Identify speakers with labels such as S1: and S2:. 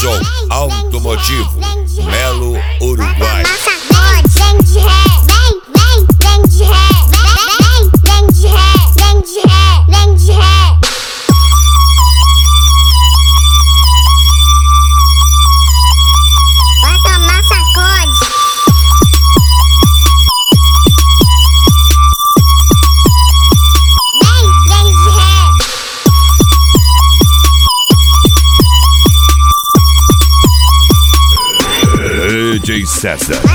S1: Edson Automotivo, Melo, Uruguai.
S2: Vem de ré, vem de ré, vem de ré, vem de ré, vem de ré. Vai tomar sacode. Vem de ré.
S1: DJ César.